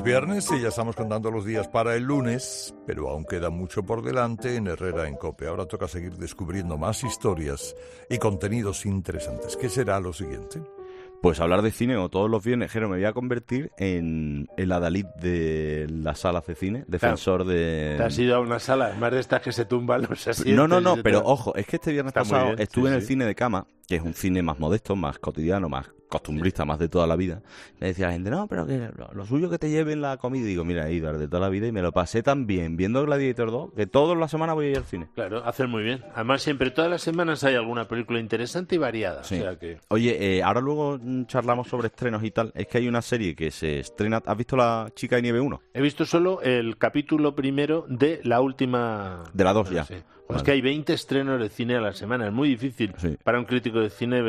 viernes y ya estamos contando los días para el lunes, pero aún queda mucho por delante en Herrera en COPE. Ahora toca seguir descubriendo más historias y contenidos interesantes. ¿Qué será lo siguiente? Pues hablar de cine, o todos los viernes, Jero, me voy a convertir en el adalid de las salas de cine, defensor de... ¿Te has ido a una sala, más de estas que se tumban los asientos? No, pero ojo, es que este viernes pasado estuve en el sí. cine de cama, que es un cine más modesto, más cotidiano, más costumbrista, más de toda la vida. Me decía la gente, no, pero que lo suyo que te lleven la comida. Y digo, mira, Ibar, de toda la vida, y me lo pasé tan bien viendo Gladiator 2, que toda la semana voy a ir al cine. Claro, hacen muy bien. Además, siempre, todas las semanas hay alguna película interesante y variada. Sí. O sea que... Oye, ahora luego charlamos sobre estrenos y tal. Es que hay una serie que se estrena... ¿Has visto La Chica de Nieve 1? He visto solo el capítulo primero de la última... De la 2 ya. Sí. Vale. Es que hay 20 estrenos de cine a la semana. Es muy difícil para un crítico de cine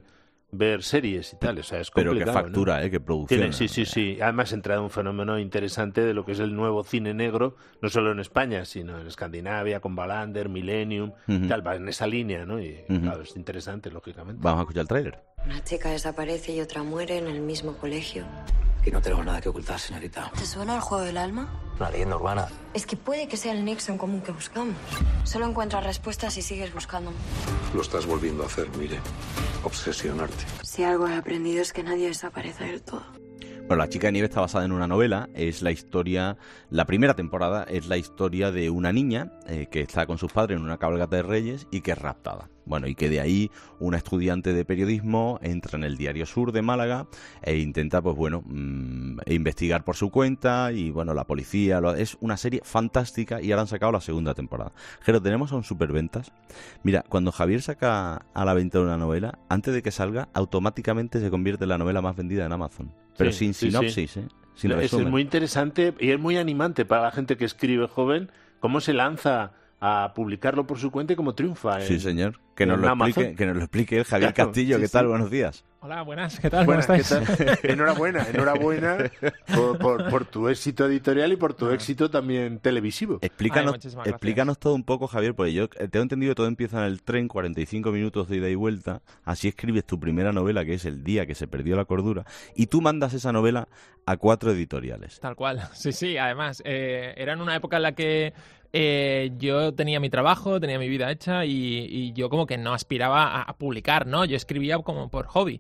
ver series y tal, o sea, es complicado. Pero qué factura, ¿no? qué producción. Sí. Además, ha entrado un fenómeno interesante de lo que es el nuevo cine negro, no solo en España, sino en Escandinavia, con Wallander, Millennium, tal, va en esa línea, ¿no? Y claro, es interesante, lógicamente. Vamos a escuchar el tráiler. Una chica desaparece y otra muere en el mismo colegio. Aquí no tenemos nada que ocultar, señorita. ¿Te suena el juego del alma? Una leyenda urbana. Es que puede que sea el nexo en común que buscamos. Solo encuentras respuestas si sigues buscando. Lo estás volviendo a hacer, mire. Obsesionarte. Si algo he aprendido es que nadie desaparece del todo. Bueno, La Chica de Nieve está basada en una novela. Es la historia, la primera temporada es la historia de una niña que está con sus padres en una cabalgata de reyes y que es raptada. Bueno, y que de ahí una estudiante de periodismo entra en el Diario Sur de Málaga e intenta, pues bueno, investigar por su cuenta y, bueno, la policía... Es una serie fantástica y ahora han sacado la segunda temporada. Jero, tenemos a un superventas. Mira, cuando Javier saca a la venta una novela, antes de que salga, automáticamente se convierte en la novela más vendida en Amazon. Pero sin sinopsis, sí. Sin es muy interesante y es muy animante para la gente que escribe joven, cómo se lanza a publicarlo por su cuenta y cómo triunfa. Sí, señor. Que nos lo explique el Javier Castillo. ¿Qué tal? Buenos días. Hola, buenas. ¿Qué tal? ¿Cómo estáis? Enhorabuena por tu éxito editorial y por tu éxito también televisivo. Explícanos todo un poco, Javier, porque yo tengo entendido que todo empieza en el tren, 45 minutos de ida y vuelta. Así escribes tu primera novela, que es El día que se perdió la cordura, y tú mandas esa novela a 4 editoriales. Tal cual. Sí. Además, era en una época en la que yo tenía mi trabajo, tenía mi vida hecha y yo como que no aspiraba a publicar, ¿no? Yo escribía como por hobby.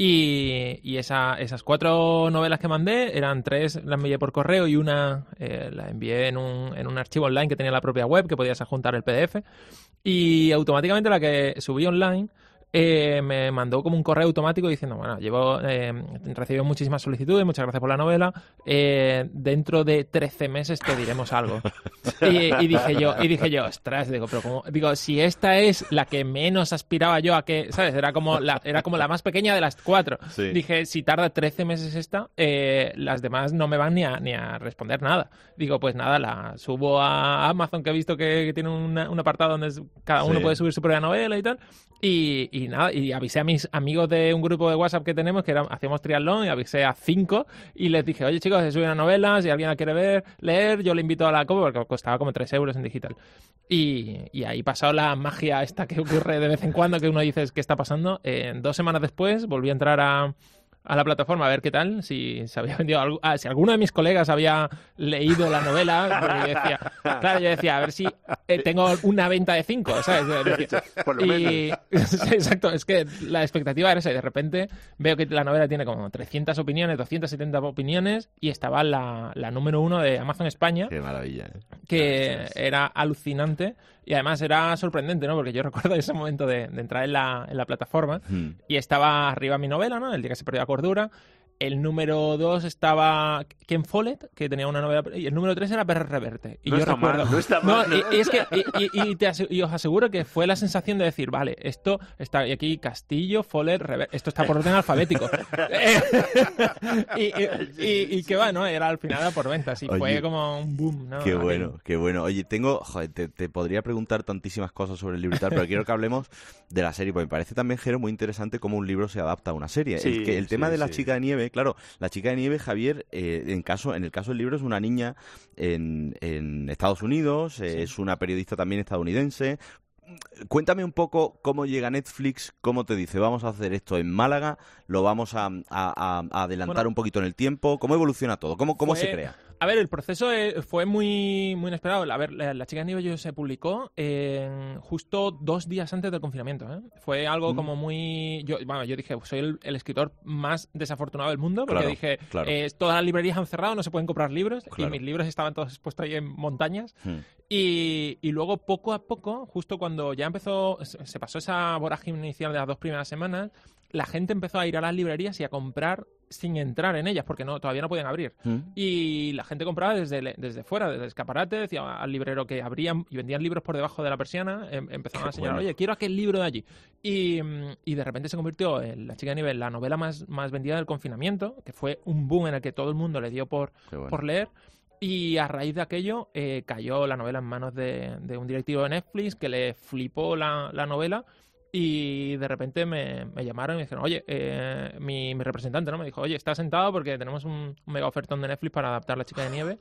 Y esas 4 novelas que mandé, eran 3, las envié por correo y una la envié en un archivo online que tenía la propia web, que podías adjuntar el PDF. Y automáticamente la que subí online me mandó como un correo automático diciendo, bueno, recibido muchísimas solicitudes, muchas gracias por la novela, dentro de 13 meses te diremos algo. Y dije yo, ostras, digo, si esta es la que menos aspiraba yo a que, ¿sabes? Era como la más pequeña de las 4. Sí. Dije, si tarda 13 meses esta, las demás no me van ni a responder nada. Digo, pues nada, la subo a Amazon, que he visto que tiene un apartado donde cada uno puede subir su propia novela y tal. Y nada, y avisé a mis amigos de un grupo de WhatsApp que tenemos, que hacíamos triatlón, y avisé a 5 y les dije, oye chicos, he subido una novela, si alguien la quiere leer, yo le invito a la copia, porque costaba como 3 euros en digital. Y ahí pasó la magia esta que ocurre de vez en cuando, que uno dice, ¿qué está pasando? 2 semanas después volví a entrar a la plataforma a ver qué tal, si se había vendido algo, si alguno de mis colegas había leído la novela, porque yo decía, a ver si tengo una venta de 5, ¿sabes? Por lo menos. Exacto, es que la expectativa era esa, y de repente veo que la novela tiene como 300 opiniones, 270 opiniones, y estaba la número 1 de Amazon España. Qué maravilla, que era alucinante. Y además era sorprendente, ¿no? Porque yo recuerdo ese momento de entrar en la plataforma y estaba arriba mi novela, ¿no? El día que se perdió la cordura. El número 2 estaba Ken Follett, que tenía una novela, y el número 3 era Perry Reverte. Y no yo está recuerdo, mal, no está mal. No, y os aseguro que fue la sensación de decir, vale, esto está aquí Castillo, Follett, Reverte, esto está por orden alfabético. y que va, ¿no? Era al final por ventas y fue como un boom, ¿no? Qué bueno. Oye, te podría preguntar tantísimas cosas sobre el libro y tal, pero quiero que hablemos de la serie, porque me parece también, Jero, muy interesante cómo un libro se adapta a una serie. El tema de La Chica de Nieve, claro, La Chica de Nieve, Javier, en el caso del libro es una niña en Estados Unidos, es una periodista también estadounidense, Cuéntame un poco cómo llega Netflix, cómo te dice, vamos a hacer esto en Málaga, lo vamos a adelantar un poquito en el tiempo, ¿cómo evoluciona todo? ¿Cómo se crea? A ver, el proceso fue muy, muy inesperado. A ver, La chica de nieve se publicó justo 2 días antes del confinamiento, ¿eh? Fue algo como muy... Yo dije, soy el escritor más desafortunado del mundo, porque dije, todas las librerías han cerrado, no se pueden comprar libros, y mis libros estaban todos expuestos ahí en montañas. Y luego, poco a poco, justo cuando ya se pasó esa vorágine inicial de las 2 primeras semanas, la gente empezó a ir a las librerías y a comprar sin entrar en ellas, porque todavía no podían abrir. Y la gente compraba desde fuera, desde el escaparate, decía al librero que abrían y vendían libros por debajo de la persiana, empezaban a señalar, oye, quiero aquel libro de allí. Y de repente se convirtió en La chica de nieve en la novela más vendida del confinamiento, que fue un boom en el que todo el mundo le dio por leer. Y a raíz de aquello cayó la novela en manos de un directivo de Netflix que le flipó la novela. Y de repente me llamaron y me dijeron, oye, mi representante, ¿no? Me dijo, oye, ¿estás sentado? Porque tenemos un mega ofertón de Netflix para adaptar La chica de nieve.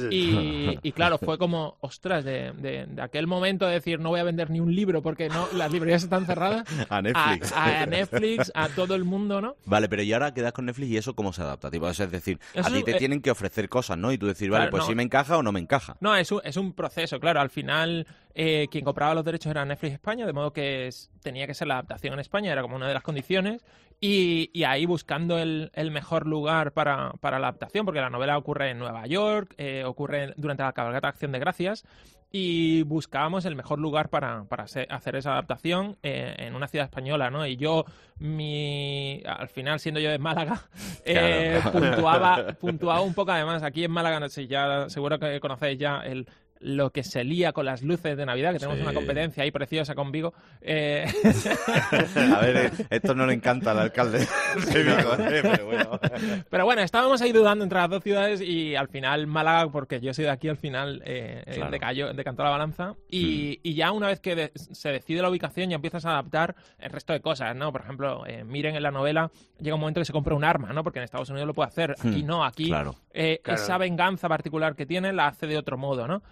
Y claro, fue como, ostras, de aquel momento de decir, no voy a vender ni un libro porque las librerías están cerradas. A Netflix. A Netflix, a todo el mundo, ¿no? Vale, pero ¿y ahora quedas con Netflix y eso cómo se adapta? Tipo, es decir, a ti te tienen que ofrecer cosas, ¿no? Y tú decir, vale, pues si me encaja o no me encaja. No, es un proceso, claro. Al final, quien compraba los derechos era Netflix España, de modo que tenía que ser la adaptación en España, era como una de las condiciones, y ahí buscando el mejor lugar para la adaptación, porque la novela ocurre en Nueva York, ocurre durante la cabalgata de Acción de Gracias, y buscábamos el mejor lugar para hacer esa adaptación en una ciudad española, ¿no? Y yo, al final, siendo yo de Málaga, puntuaba un poco. Además, aquí en Málaga, no sé, ya seguro que conocéis ya lo que se lía con las luces de Navidad, que tenemos una competencia ahí preciosa con Vigo. A ver, esto no le encanta al alcalde de Vigo, pero bueno. Pero bueno, estábamos ahí dudando entre las 2 ciudades y al final Málaga, porque yo soy de aquí, al final decantó la balanza. Y ya una vez que se decide la ubicación, ya empiezas a adaptar el resto de cosas, ¿no? Por ejemplo, Miren en la novela llega un momento que se compra un arma, ¿no? Porque en Estados Unidos lo puede hacer, aquí no, aquí esa venganza particular que tiene la hace de otro modo, ¿no?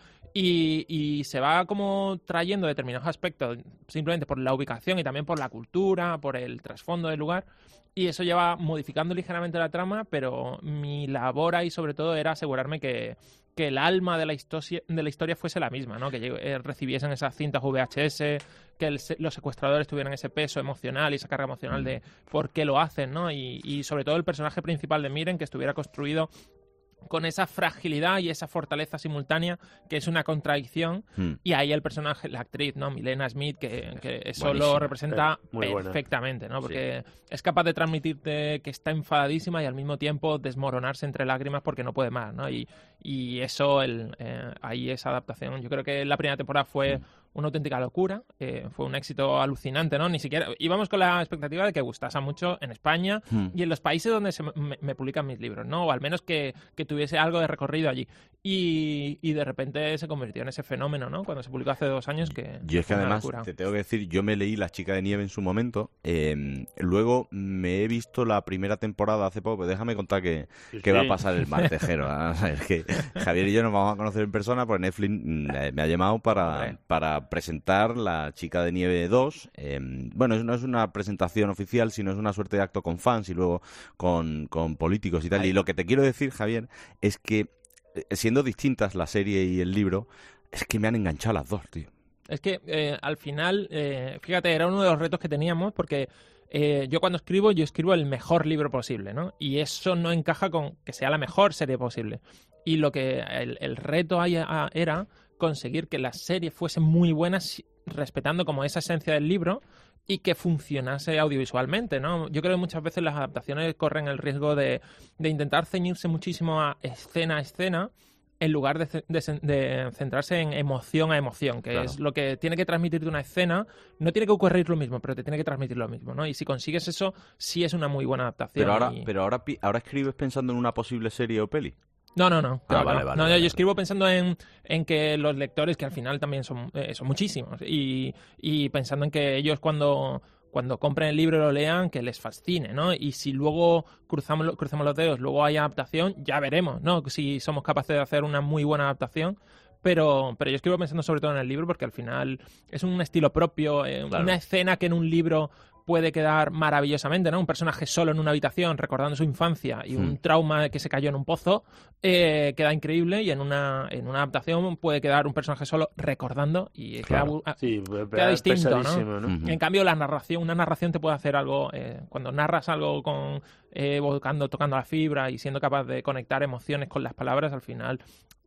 Y se va como trayendo determinados aspectos simplemente por la ubicación y también por la cultura, por el trasfondo del lugar, y eso lleva modificando ligeramente la trama, pero mi labor ahí sobre todo era asegurarme que el alma de la historia fuese la misma, ¿no? Que recibiesen esas cintas VHS, que los secuestradores tuvieran ese peso emocional y esa carga emocional de por qué lo hacen, ¿no? Y sobre todo el personaje principal de Miren, que estuviera construido con esa fragilidad y esa fortaleza simultánea, que es una contradicción, y ahí el personaje, la actriz, ¿no? Milena Smith, que eso lo representa perfectamente, ¿no? Porque es capaz de transmitirte que está enfadadísima y al mismo tiempo desmoronarse entre lágrimas porque no puede más, ¿no? Y eso, ahí esa adaptación, yo creo que la primera temporada fue una auténtica locura, fue un éxito alucinante, ¿no? Ni siquiera íbamos con la expectativa de que gustase mucho en España y en los países donde me publican mis libros, ¿no? O al menos que tuviese algo de recorrido allí. Y de repente se convirtió en ese fenómeno, ¿no? Cuando se publicó hace 2 años que... Y es que además, te tengo que decir, yo me leí La chica de nieve en su momento, luego me he visto la primera temporada hace poco, pero déjame contar qué va a pasar el martejero. Es que Javier y yo nos vamos a conocer en persona, porque Netflix me ha llamado para presentar La chica de nieve 2. Bueno, no es una presentación oficial, sino es una suerte de acto con fans y luego con políticos y tal. Y lo que te quiero decir, Javier, es que siendo distintas la serie y el libro, es que me han enganchado las dos, tío. Es que al final, fíjate, era uno de los retos que teníamos, porque yo cuando escribo el mejor libro posible, ¿no? Y eso no encaja con que sea la mejor serie posible. Y lo que el reto ahí era conseguir que las series fuesen muy buenas, respetando como esa esencia del libro, y que funcionase audiovisualmente, ¿no? Yo creo que muchas veces las adaptaciones corren el riesgo de intentar ceñirse muchísimo a escena, en lugar de centrarse en emoción a emoción, que es lo que tiene que transmitirte una escena. No tiene que ocurrir lo mismo, pero te tiene que transmitir lo mismo, ¿no? Y si consigues eso, sí es una muy buena adaptación. Pero ahora escribes pensando en una posible serie o peli. No. Vale. Yo escribo pensando en que los lectores, que al final también son muchísimos, y pensando en que ellos cuando compren el libro y lo lean, que les fascine, ¿no? Y si luego cruzamos los dedos, luego hay adaptación, ya veremos, ¿no? Si somos capaces de hacer una muy buena adaptación. pero yo escribo pensando sobre todo en el libro porque al final es un estilo propio, una escena que en un libro puede quedar maravillosamente, ¿no? Un personaje solo en una habitación recordando su infancia y un trauma de que se cayó en un pozo queda increíble, y en una adaptación puede quedar un personaje solo recordando y queda distinto, ¿no? En cambio, una narración te puede hacer algo, cuando narras algo tocando la fibra y siendo capaz de conectar emociones con las palabras, al final...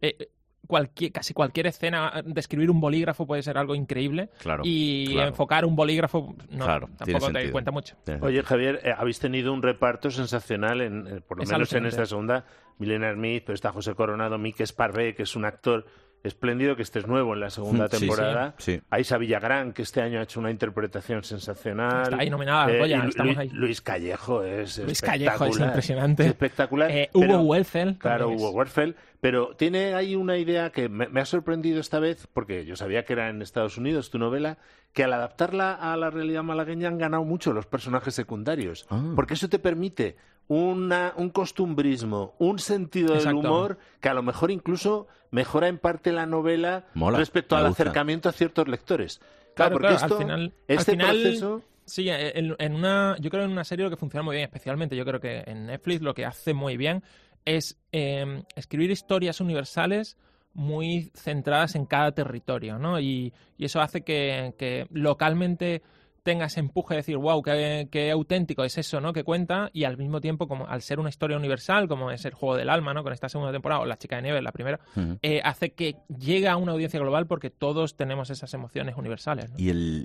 casi cualquier escena, describir un bolígrafo puede ser algo increíble, enfocar un bolígrafo tampoco te cuenta mucho. Oye, Javier, habéis tenido un reparto sensacional, por lo menos en esta segunda. Milena Smith, pero está José Coronado, Mike Esparvé, que es un actor espléndido, que este es nuevo en la segunda temporada. Sí. Aisha Villagrán, que este año ha hecho una interpretación sensacional. Está ahí nominada al Goya, estamos ahí. Luis Callejo es impresionante. Es espectacular. Hugo Werzfeld. Claro, Hugo Werzfeld. Pero tiene ahí una idea que me ha sorprendido esta vez, porque yo sabía que era en Estados Unidos tu novela, que al adaptarla a la realidad malagueña han ganado mucho los personajes secundarios. Porque eso te permite un costumbrismo, un sentido del humor que a lo mejor incluso mejora en parte la novela respecto al acercamiento a ciertos lectores. Claro, porque esto, al final, proceso... Sí, yo creo que en una serie lo que funciona muy bien, especialmente yo creo que en Netflix lo que hace muy bien es escribir historias universales muy centradas en cada territorio, ¿no? Y eso hace que localmente tenga ese empuje de decir, wow, qué auténtico es eso, ¿no? Que cuenta, y al mismo tiempo, como al ser una historia universal, como es el Juego del Alma, ¿no? Con esta segunda temporada, o La Chica de Nieve, la primera, hace que llegue a una audiencia global porque todos tenemos esas emociones universales, ¿no? Y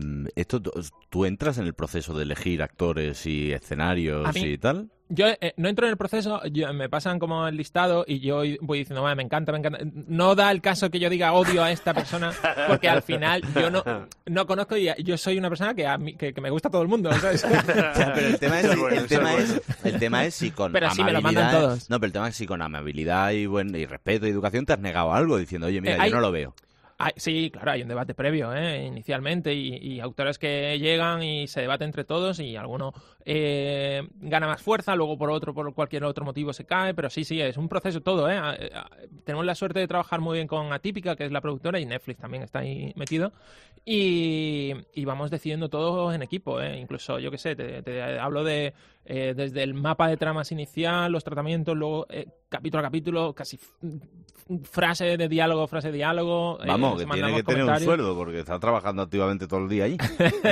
¿tú entras en el proceso de elegir actores y escenarios y tal? Yo no entro en el proceso, me pasan como el listado y yo voy diciendo, me encanta. No da el caso que yo diga odio a esta persona, porque al final yo no conozco, y yo soy una persona que me gusta a todo el mundo, ¿sabes? Pero el tema es si con pero amabilidad... sí, me lo mandan todos. No, pero el tema es si con amabilidad y respeto y educación te has negado algo diciendo, oye, mira, yo no lo veo. Sí, claro, hay un debate previo, inicialmente, y autores que llegan y se debate entre todos, y alguno gana más fuerza, luego por cualquier otro motivo se cae, pero sí, es un proceso todo, Tenemos la suerte de trabajar muy bien con Atípica, que es la productora, y Netflix también está ahí metido, y vamos decidiendo todo en equipo, incluso, yo qué sé, te hablo de desde el mapa de tramas inicial, los tratamientos, luego capítulo a capítulo, casi frase de diálogo. Vamos, que tiene que tener un sueldo porque está trabajando activamente todo el día ahí.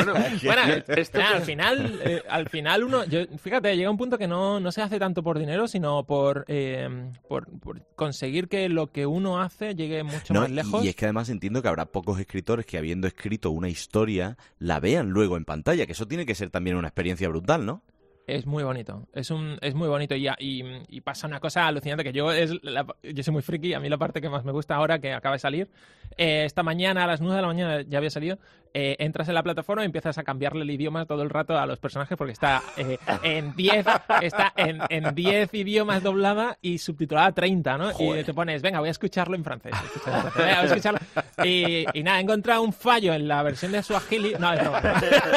Al final uno, fíjate, llega un punto que no se hace tanto por dinero, sino por conseguir que lo que uno hace llegue mucho más lejos. Y es que además entiendo que habrá pocos escritores que, habiendo escrito una historia, la vean luego en pantalla, que eso tiene que ser también una experiencia brutal, ¿no? Es muy bonito, es muy bonito, y pasa una cosa alucinante, que yo soy muy friki, a mí la parte que más me gusta ahora, que acaba de salir, esta mañana a las 9 de la mañana ya había salido, entras en la plataforma y empiezas a cambiarle el idioma todo el rato a los personajes, porque está en 10 idiomas doblada y subtitulada 30, ¿no? Joder. Y te pones, venga, voy a escucharlo en francés. Y nada, he encontrado un fallo en la versión de Swahili. No, es broma.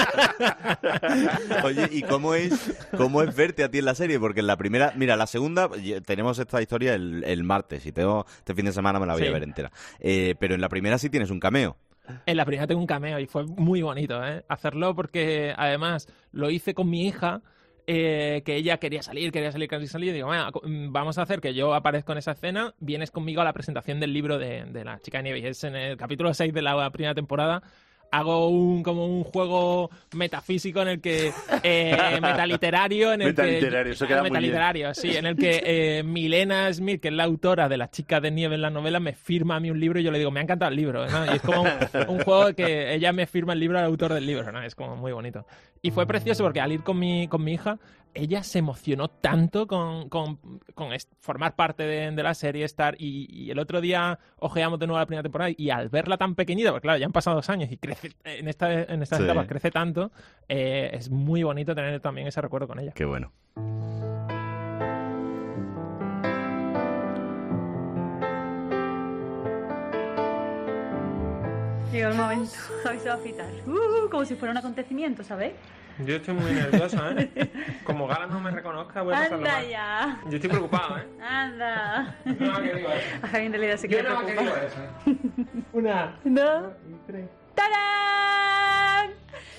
Oye, ¿y cómo es verte a ti en la serie? Porque en la primera, mira, la segunda, tenemos esta historia el martes, y este fin de semana me la voy a ver entera. Pero en la primera sí tienes un cameo. En la primera tengo un cameo y fue muy bonito hacerlo, porque además lo hice con mi hija, que ella quería salir, y digo, bueno, vamos a hacer que yo aparezca en esa escena, vienes conmigo a la presentación del libro de La Chica de Nieve, y es en el capítulo 6 de la primera temporada. Hago como un juego metafísico en el que metaliterario, en el que Milena Smith, que es la autora de La Chica de Nieve en la novela, me firma a mí un libro, y yo le digo, me ha encantado el libro, ¿no? Y es como un juego que ella me firma el libro al autor del libro, ¿no? Es como muy bonito. Y fue precioso porque al ir con mi hija, ella se emocionó tanto con formar parte de la serie, estar, y el otro día ojeamos de nuevo la primera temporada, y al verla tan pequeñita, porque claro, ya han pasado 2 años y crece en estas etapas, crece tanto, es muy bonito tener también ese recuerdo con ella. Qué bueno. Llegó el momento. Javi se va a afitar. Como si fuera un acontecimiento, ¿sabéis? Yo estoy muy nervioso, ¿eh? Como Gala no me reconozca, voy a pasarlo Anda mal. ya. Yo estoy preocupado, ¿eh? Anda. No, que digo eso. A Javi en realidad sí que Yo le no, que digo preocupa. eso. Una, ¿No? dos y tres. ¡Tarán!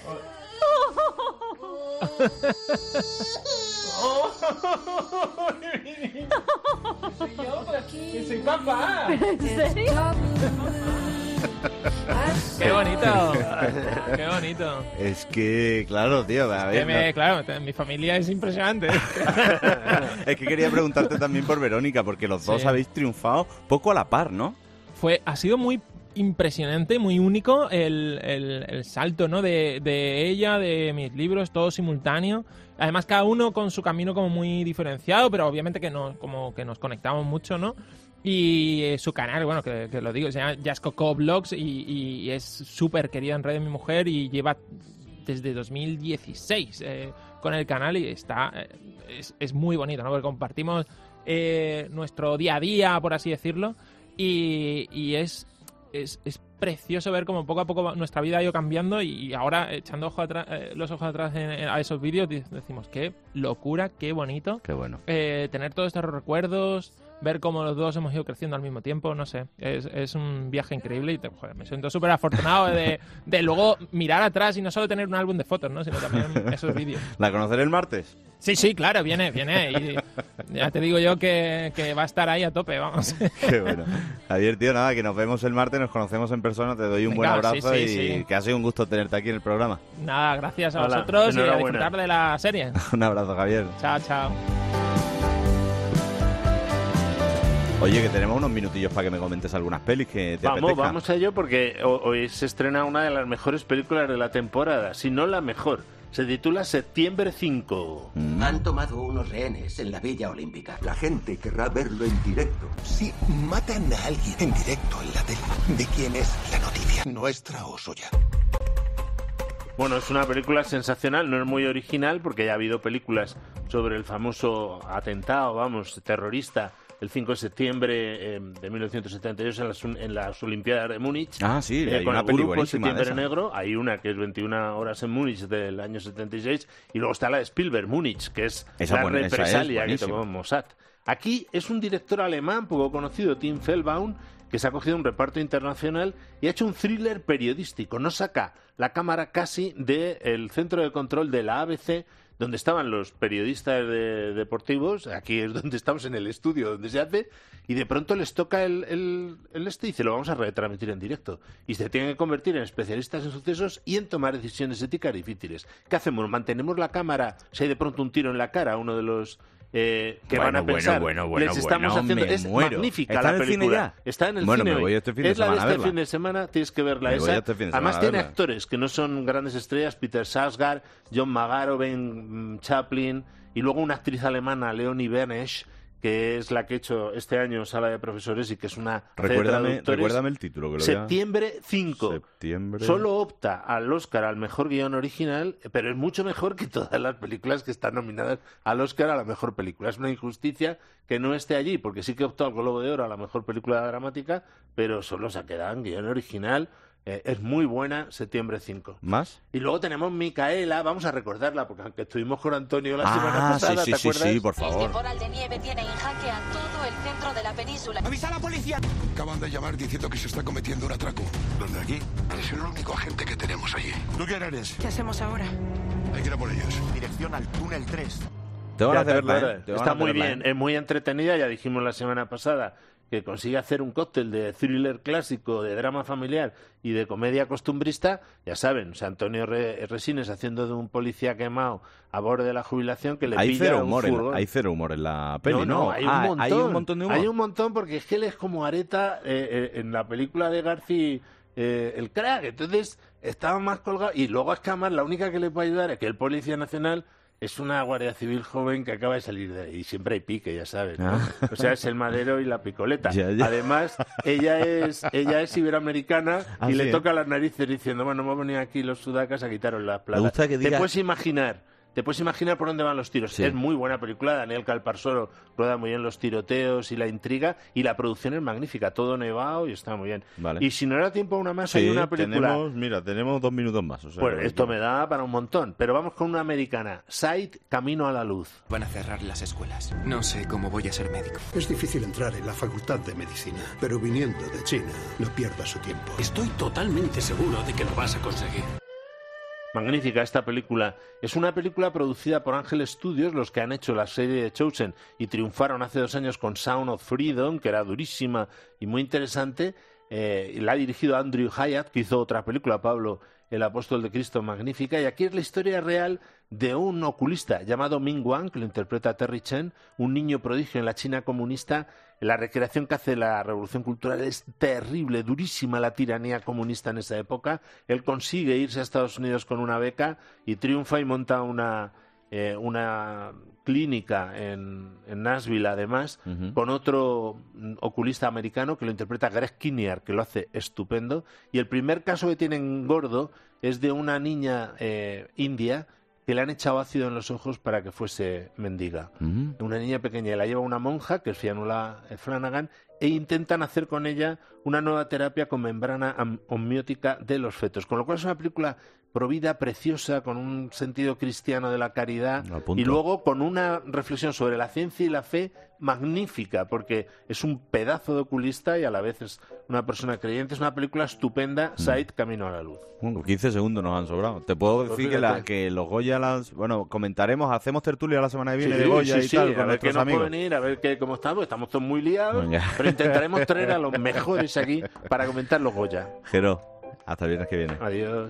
Soy yo, por aquí. Soy papá. ¿En serio? Qué bonito. Qué bonito. Es que, claro, tío, a ver, Claro, mi familia es impresionante. es que quería preguntarte también por Verónica, porque los dos Sí. habéis triunfado poco a la par, ¿no? Ha sido muy impresionante, muy único el salto, ¿no? De ella, de mis libros, todo simultáneo. Además, cada uno con su camino como muy diferenciado, pero obviamente que como que nos conectamos mucho, ¿no? Y su canal, bueno, que lo digo, se llama Jascoco Vlogs y es súper querida en redes mi mujer y lleva desde 2016 con el canal y es muy bonito, ¿no? Porque compartimos nuestro día a día, por así decirlo, y es precioso ver cómo poco a poco nuestra vida ha ido cambiando y ahora echando los ojos atrás a esos vídeos decimos qué locura, qué bonito. Qué bueno. Tener todos estos recuerdos, ver cómo los dos hemos ido creciendo al mismo tiempo, no sé, es un viaje increíble y me siento súper afortunado de luego mirar atrás y no solo tener un álbum de fotos, ¿no? Sino también esos vídeos. ¿La conoceré el martes? Sí, claro, viene y ya te digo yo que va a estar ahí a tope, vamos. Qué bueno. Javier, tío, nada, que nos vemos el martes, nos conocemos en persona, te doy un buen Venga, abrazo sí. y que ha sido un gusto tenerte aquí en el programa. Nada, gracias a Hola, vosotros y a enhorabuena. disfrutar de la serie. Un abrazo, Javier. Chao. Oye, que tenemos unos minutillos para que me comentes algunas pelis que te apetezca. Vamos a ello porque hoy se estrena una de las mejores películas de la temporada, si no la mejor. Se titula Septiembre 5. Han tomado unos rehenes en la Villa Olímpica. La gente querrá verlo en directo. Si matan a alguien en directo en la tele, ¿de quién es la noticia? ¿Nuestra o suya? Bueno, es una película sensacional, no es muy original porque ya ha habido películas sobre el famoso atentado, terrorista, el 5 de septiembre de 1972 en las Olimpiadas de Múnich. Ah, sí, hay con una el peli grupo buenísima de Septiembre esa. Negro. Hay una que es 21 horas en Múnich del año 76 y luego está la de Spielberg, Múnich, que es Esa la buena- esa es represalia que buenísima. tomó Mossad. Aquí es un director alemán poco conocido, Tim Feldbaum, que se ha cogido un reparto internacional y ha hecho un thriller periodístico. No saca la cámara casi del centro de control de la ABC, donde estaban los periodistas deportivos. Aquí es donde estamos, en el estudio donde se hace, y de pronto les toca el y dice, lo vamos a retransmitir en directo. Y se tienen que convertir en especialistas en sucesos y en tomar decisiones éticas difíciles. ¿Qué hacemos? ¿Mantenemos la cámara si hay de pronto un tiro en la cara a uno de los que van a pensar? Les estamos haciendo... Es magnífica ¿Está la en el cine película. ya? Está en el Bueno, cine me voy hoy. este fin de Es la de semana a este verla. fin de semana, tienes que verla Me voy esa. este fin de Además semana a tiene verla. actores que no son grandes estrellas, Peter Sarsgaard, John Magaro, Ben Chaplin, y luego una actriz alemana, Leonie Bernesch, que es la que ha hecho este año Sala de Profesores y que es una Recuérdame el título. Que lo voy a- Septiembre 5. Septiembre. Solo opta al Oscar al mejor guión original, pero es mucho mejor que todas las películas que están nominadas al Oscar a la mejor película. Es una injusticia que no esté allí, porque sí que optó al Globo de Oro a la mejor película dramática, pero solo se ha quedado en guión original. Es muy buena, Septiembre 5. ¿Más? Y luego tenemos Micaela, vamos a recordarla, porque aunque estuvimos con Antonio la semana pasada, sí, ¿te sí, acuerdas? sí, por El favor. temporal de nieve tiene en jaque a todo el centro de la península. ¡Avisa a la policía! Acaban de llamar diciendo que se está cometiendo un atraco. ¿Dónde aquí? Es el único agente que tenemos allí. ¿Tú quién eres? ¿Qué hacemos ahora? Hay que ir a por ellos. Dirección al túnel 3. Te van a Ya hacer te verla, acuerdas. ¿eh? Te van a Está hacer muy verla, bien, ¿eh? es muy entretenida, ya dijimos la semana pasada que consigue hacer un cóctel de thriller clásico, de drama familiar y de comedia costumbrista. Ya saben, o sea, Antonio Resines haciendo de un policía quemado a borde de la jubilación que le Hay pilla cero un humor, furgón. hay cero humor en la peli, ¿no? Hay un montón. Hay un montón de humor. Hay un montón porque es que él es como Areta en la película de Garci, el crack. Entonces estaba más colgado. Y luego es que además la única que le puede ayudar es que el Policía Nacional es una guardia civil joven que acaba de salir de ahí. Y siempre hay pique, ya sabes, ¿no? O sea, es el madero y la picoleta. Ya. Además, ella es iberoamericana Ah, y sí, le ¿eh? toca las narices diciendo, bueno, hemos venido aquí los sudacas a quitaros las Me plagas. gusta que ¿Te diga- puedes imaginar te puedes imaginar por dónde van los tiros. Sí. Es muy buena película, Daniel Calparsoro rueda muy bien los tiroteos y la intriga, y la producción es magnífica, todo nevado y está muy bien. Vale. Y si no da tiempo a una más, Sí, hay una película... tenemos 2 minutos más. O sea, Bueno, esto me da para un montón, pero vamos con una americana, Sight, Camino a la Luz. Van a cerrar las escuelas. No sé cómo voy a ser médico. Es difícil entrar en la facultad de medicina, pero viniendo de China, no pierda su tiempo. Estoy totalmente seguro de que lo vas a conseguir. Magnífica esta película. Es una película producida por Ángel Studios, los que han hecho la serie de Chosen y triunfaron hace 2 años con Sound of Freedom, que era durísima y muy interesante. La ha dirigido Andrew Hyatt, que hizo otra película, Pablo, El Apóstol de Cristo, magnífica. Y aquí es la historia real de un oculista llamado Ming Wang, que lo interpreta Terry Chen, un niño prodigio en la China comunista. La recreación que hace la Revolución Cultural es terrible, durísima la tiranía comunista en esa época. Él consigue irse a Estados Unidos con una beca y triunfa y monta una clínica en Nashville, además, con otro oculista americano que lo interpreta Greg Kinnear, que lo hace estupendo. Y el primer caso que tienen gordo es de una niña india que le han echado ácido en los ojos para que fuese mendiga. Una niña pequeña, la lleva una monja, que es Fionnuala Flanagan, e intentan hacer con ella una nueva terapia con membrana amniótica de los fetos. Con lo cual es una película provida, preciosa, con un sentido cristiano de la caridad, y luego con una reflexión sobre la ciencia y la fe magnífica, porque es un pedazo de oculista y a la vez es una persona creyente. Es una película estupenda, Sight, Camino a la Luz. 15 segundos nos han sobrado. Te puedo decir que los Goya, comentaremos, hacemos tertulia la semana que viene de Goya y tal, con a ver qué nuestros nos amigos. puede venir, a ver cómo estamos todos muy liados, Venga. pero intentaremos traer a los mejores aquí para comentar los Goya. Jero, hasta el viernes que viene. Adiós.